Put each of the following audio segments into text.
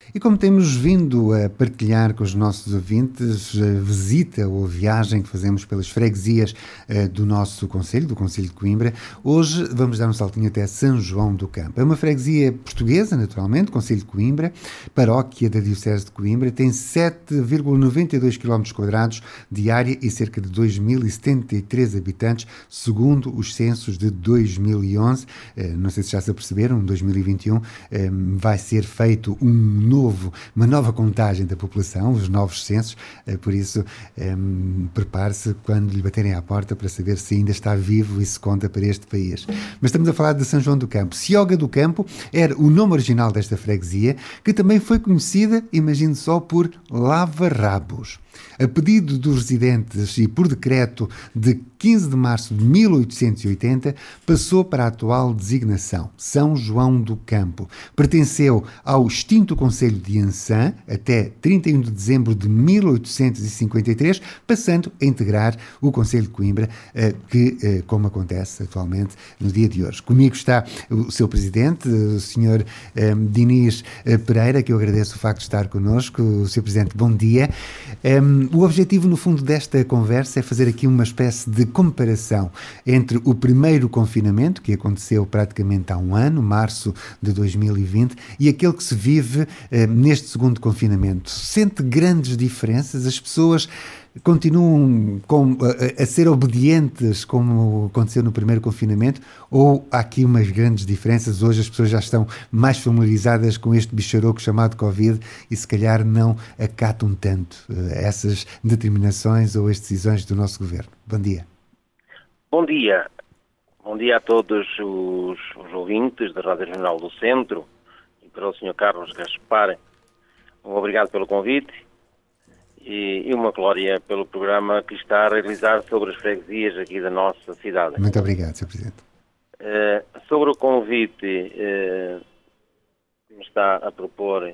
E como temos vindo a partilhar com os nossos ouvintes a visita ou a viagem que fazemos pelas freguesias do nosso concelho, do Concelho de Coimbra, hoje vamos dar um saltinho até São João do Campo. É uma freguesia portuguesa, naturalmente, Concelho de Coimbra, paróquia da Diocese de Coimbra, tem 7,92 km² de área e cerca de 2.073 habitantes, segundo os censos de 2011. Não sei se já se aperceberam, em 2021 vai ser feito uma nova contagem da população, os novos censos, por isso prepare-se quando lhe baterem à porta para saber se ainda está vivo e se conta para este país. Mas estamos a falar de São João do Campo. Cioga do Campo era o nome original desta freguesia, que também foi conhecida, imagine só, por Lava-Rabos. A pedido dos residentes e por decreto de 15 de março de 1880, passou para a atual designação, São João do Campo. Pertenceu ao extinto Concelho de Ançã até 31 de dezembro de 1853, passando a integrar o Concelho de Coimbra, que, como acontece atualmente no dia de hoje. Comigo está o seu presidente, o Sr. Diniz Pereira, que eu agradeço o facto de estar connosco. O Sr. Presidente, bom dia. O objetivo, no fundo, desta conversa é fazer aqui uma espécie de comparação entre o primeiro confinamento, que aconteceu praticamente há um ano, março de 2020, e aquele que se vive neste segundo confinamento. Sente grandes diferenças? As pessoas continuam a ser obedientes como aconteceu no primeiro confinamento, ou há aqui umas grandes diferenças? Hoje as pessoas já estão mais familiarizadas com este bicharoco chamado Covid e se calhar não acatam tanto essas determinações ou as decisões do nosso governo. Bom dia. Bom dia. Bom dia a todos os ouvintes da Rádio Regional do Centro e para o Sr. Carlos Gaspar. Obrigado pelo convite. E uma glória pelo programa que está a realizar sobre as freguesias aqui da nossa cidade. Muito obrigado, Sr. Presidente. Sobre o convite que me está a propor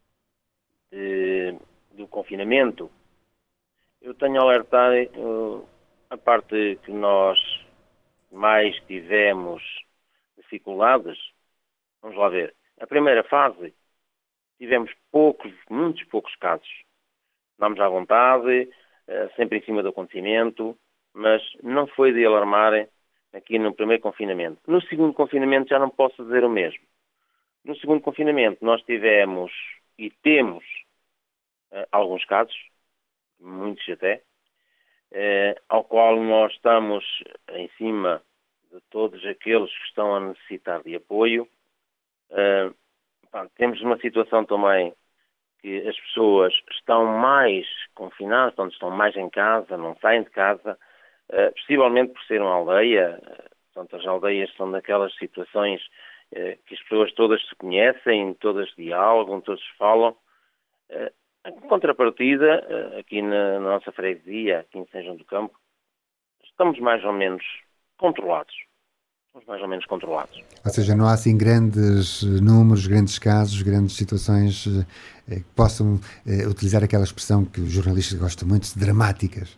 do confinamento, eu tenho a alertar a parte que nós mais tivemos dificuldades. Vamos lá ver. A primeira fase tivemos muitos poucos casos. Andámos à vontade, sempre em cima do acontecimento, mas não foi de alarmar aqui no primeiro confinamento. No segundo confinamento já não posso dizer o mesmo. No segundo confinamento nós tivemos e temos alguns casos, muitos até, ao qual nós estamos em cima de todos aqueles que estão a necessitar de apoio. Temos uma situação também que as pessoas estão mais confinadas, estão mais em casa, não saem de casa, possivelmente por ser uma aldeia. Portanto, as aldeias são daquelas situações que as pessoas todas se conhecem, todas dialogam, todas falam. Em contrapartida, aqui na nossa freguesia, aqui em São João do Campo, estamos mais ou menos controlados. Ou seja, não há assim grandes números, grandes casos, grandes situações que possam utilizar aquela expressão que os jornalistas gostam muito, de dramáticas.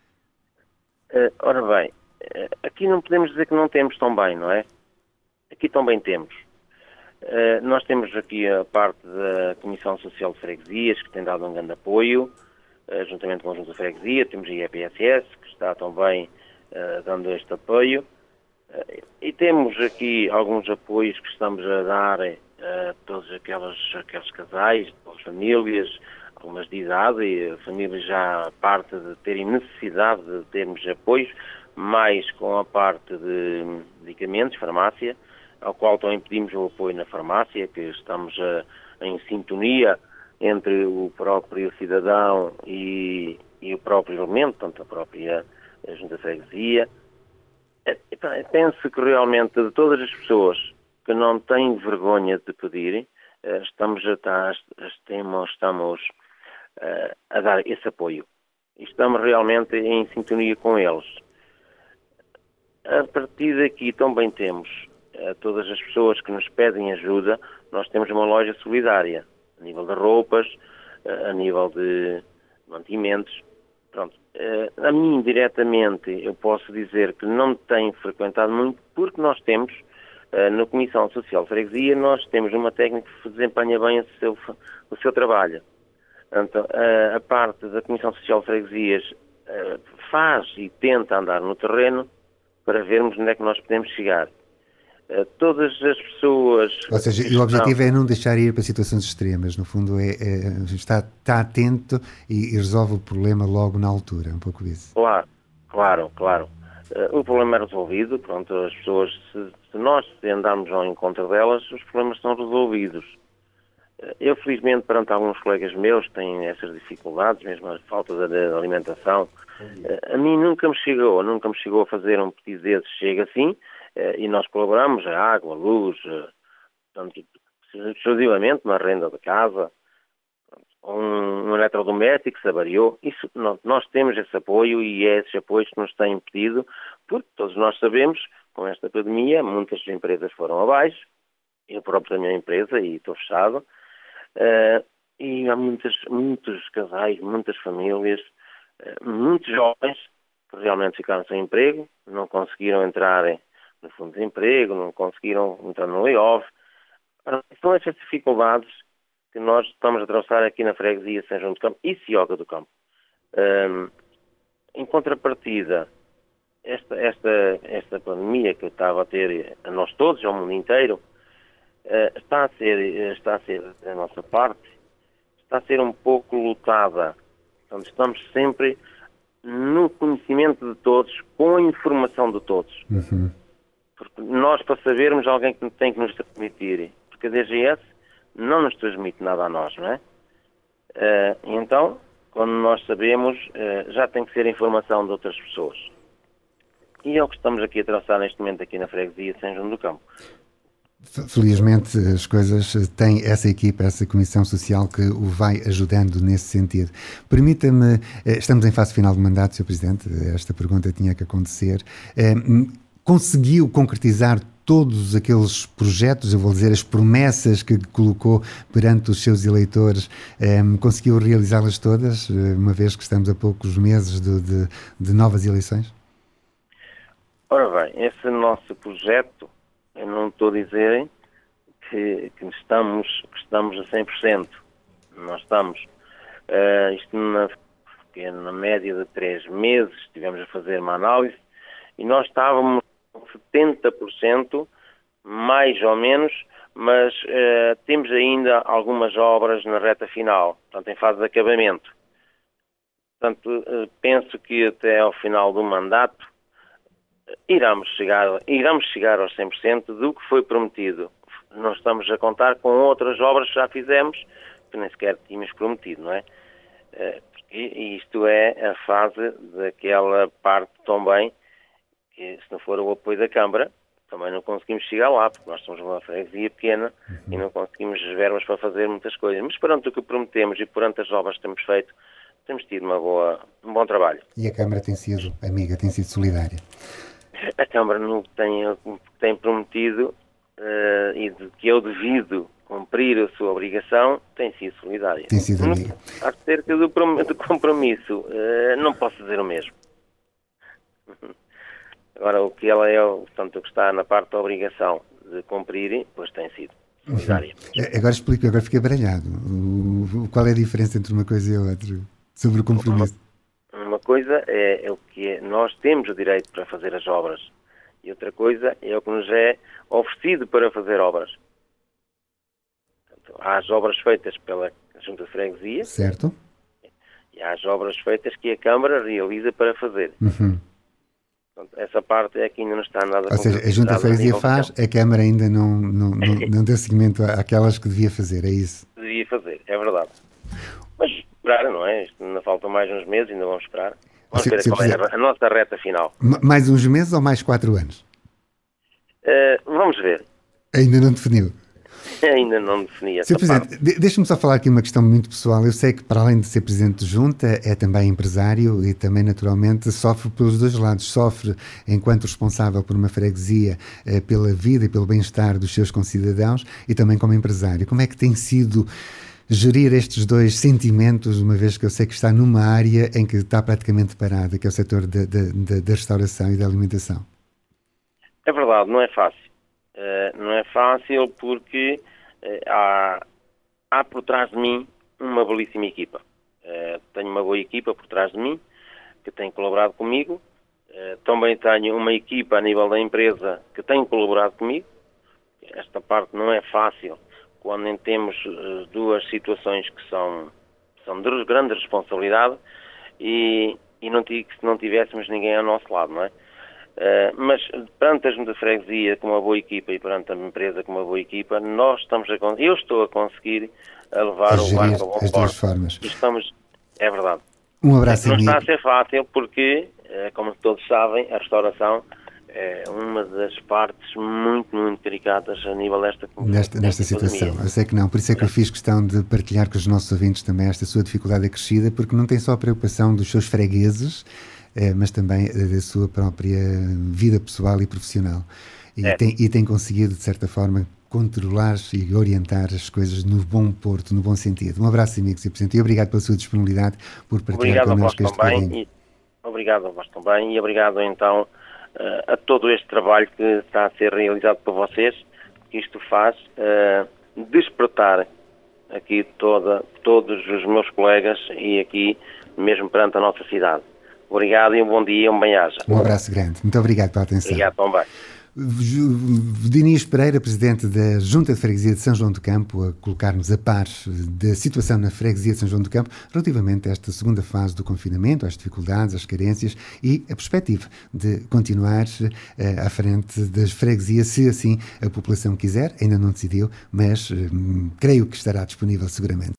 Ora bem, aqui não podemos dizer que não temos tão bem, não é? Aqui também temos. Nós temos aqui a parte da Comissão Social de Freguesias, que tem dado um grande apoio, juntamente com a Junta de Freguesia. Temos a IEPSS, que está também dando este apoio. E temos aqui alguns apoios que estamos a dar a todos aqueles casais, todas as famílias, algumas de idade, e a família já parte de terem necessidade de termos apoios, mais com a parte de medicamentos, farmácia, ao qual também pedimos o apoio na farmácia, que estamos em sintonia entre o próprio cidadão e o próprio elemento, portanto a própria Junta de Freguesia. Penso que realmente de todas as pessoas que não têm vergonha de pedir, estamos a dar esse apoio. E estamos realmente em sintonia com eles. A partir daqui também temos todas as pessoas que nos pedem ajuda. Nós temos uma loja solidária, a nível de roupas, a nível de mantimentos. Pronto. A mim, diretamente, eu posso dizer que não tenho frequentado muito, porque nós temos Na Comissão Social de Freguesia nós temos uma técnica que desempenha bem o seu trabalho. Então, a parte da Comissão Social de Freguesias faz e tenta andar no terreno para vermos onde é que nós podemos chegar. Todas as pessoas... Ou seja, o objetivo é não deixar ir para situações extremas, no fundo está atento e resolve o problema logo na altura, um pouco isso. Claro. O problema é resolvido, pronto, as pessoas, se nós andarmos ao encontro delas, os problemas são resolvidos. Eu, felizmente, perante alguns colegas meus que têm essas dificuldades, mesmo a falta de alimentação, a mim nunca me chegou a fazer um pedido desses, chega assim, e nós colaboramos, a água, a luz, portanto, exclusivamente na renda da casa, um eletrodoméstico que se avariou, isso, nós temos esse apoio e é esses apoios que nos têm pedido, porque todos nós sabemos, com esta pandemia, muitas empresas foram abaixo, eu próprio tenho a minha empresa e estou fechado, e há muitos casais, muitas famílias, muitos jovens que realmente ficaram sem emprego, não conseguiram entrar no fundo de desemprego, não conseguiram entrar no layoff. São essas dificuldades que nós estamos a atravessar aqui na freguesia São João do Campo e Cioga do Campo. Em contrapartida, esta pandemia que estava a ter a nós todos, ao mundo inteiro, está a ser da nossa parte, está a ser um pouco lutada. Portanto, estamos sempre no conhecimento de todos, com a informação de todos. Uhum. Porque nós, para sabermos, alguém que tem que nos transmitir, porque a DGS não nos transmite nada a nós, não é? Então, quando nós sabemos, já tem que ser informação de outras pessoas. E é o que estamos aqui a traçar neste momento aqui na freguesia de São João do Campo. Felizmente as coisas têm essa equipa, essa comissão social que o vai ajudando nesse sentido. Permita-me, estamos em fase final de mandato, Sr. Presidente, esta pergunta tinha que acontecer. Conseguiu concretizar todos aqueles projetos, eu vou dizer as promessas que colocou perante os seus eleitores, conseguiu realizá-las todas, uma vez que estamos a poucos meses de novas eleições? Ora bem, esse nosso projeto, eu não estou a dizer que estamos a 100%. Nós estamos, na média de 3 meses, estivemos a fazer uma análise e nós estávamos com 70%, mais ou menos, mas temos ainda algumas obras na reta final, portanto, em fase de acabamento. Portanto, penso que até ao final do mandato iremos chegar aos 100% do que foi prometido. Nós estamos a contar com outras obras que já fizemos, que nem sequer tínhamos prometido, não é? E isto é a fase daquela parte também, que se não for o apoio da Câmara, também não conseguimos chegar lá, porque nós somos uma freguesia pequena e não conseguimos verbas para fazer muitas coisas. Mas perante o que prometemos e perante as obras que temos feito, temos tido um bom trabalho. E a Câmara tem sido amiga, tem sido solidária? A Câmara não tem prometido e que eu devido cumprir a sua obrigação, tem sido solidária. Tem sido amiga. Acerca do compromisso, não posso dizer o mesmo. Agora, o que ela é, portanto, o que está na parte da obrigação de cumprir, pois tem sido solidária. Agora explico, agora fiquei baralhado. Qual é a diferença entre uma coisa e a outra sobre o compromisso? Uma coisa é o que nós temos o direito para fazer as obras e outra coisa é o que nos é oferecido para fazer obras. Portanto, há as obras feitas pela Junta de Freguesia. Certo. E há as obras feitas que a Câmara realiza para fazer. Uhum. Portanto, essa parte é que ainda não está nada... Ou seja, a Junta de Freguesia faz, a Câmara ainda não deu seguimento àquelas que devia fazer, é isso? Devia fazer, é verdade. Mas esperar, não é? Isto ainda faltam mais uns meses, ainda vamos esperar. Vamos ver qual é a nossa reta final. Mais uns meses ou mais 4 anos? Vamos ver. Ainda não definiu? Ainda não defini essa Sr. Presidente, deixe-me só falar aqui uma questão muito pessoal. Eu sei que, para além de ser Presidente de Junta, é também empresário e também, naturalmente, sofre pelos dois lados. Sofre enquanto responsável por uma freguesia, pela vida e pelo bem-estar dos seus concidadãos e também como empresário. Como é que tem sido gerir estes dois sentimentos, uma vez que eu sei que está numa área em que está praticamente parada, que é o setor da restauração e da alimentação? É verdade, não é fácil. Não é fácil porque há por trás de mim uma belíssima equipa. Tenho uma boa equipa por trás de mim, que tem colaborado comigo. Também tenho uma equipa a nível da empresa que tem colaborado comigo. Esta parte não é fácil quando temos duas situações que são de grande responsabilidade e não digo que se não tivéssemos ninguém ao nosso lado, não é? Mas perante a Junta de Freguesia com uma boa equipa e perante a empresa com uma boa equipa, eu estou a conseguir levar o barco a bom as duas porto. formas. É verdade. Um abraço, Não amigo. está a ser fácil porque, como todos sabem, a restauração é uma das partes muito, muito delicadas a nível nesta situação. Eu sei que não, por isso é que eu fiz questão de partilhar com os nossos ouvintes também esta sua dificuldade acrescida, porque não tem só a preocupação dos seus fregueses, mas também da sua própria vida pessoal e profissional. E tem conseguido, de certa forma, controlar e orientar as coisas no bom porto, no bom sentido. Um abraço, amigo Sr. Presidente, e obrigado pela sua disponibilidade por partilhar connosco este bocadinho. Obrigado a vós também e obrigado então a todo este trabalho que está a ser realizado por vocês, que isto faz despertar aqui todos os meus colegas e aqui mesmo perante a nossa cidade. Obrigado e um bom dia e um bem-aja. Um abraço grande. Muito obrigado pela atenção. Obrigado também. Diniz Pereira, Presidente da Junta de Freguesia de São João do Campo, a colocar-nos a par da situação na Freguesia de São João do Campo relativamente a esta segunda fase do confinamento, às dificuldades, às carências e a perspectiva de continuar à frente das freguesias, se assim a população quiser. Ainda não decidiu, mas creio que estará disponível seguramente.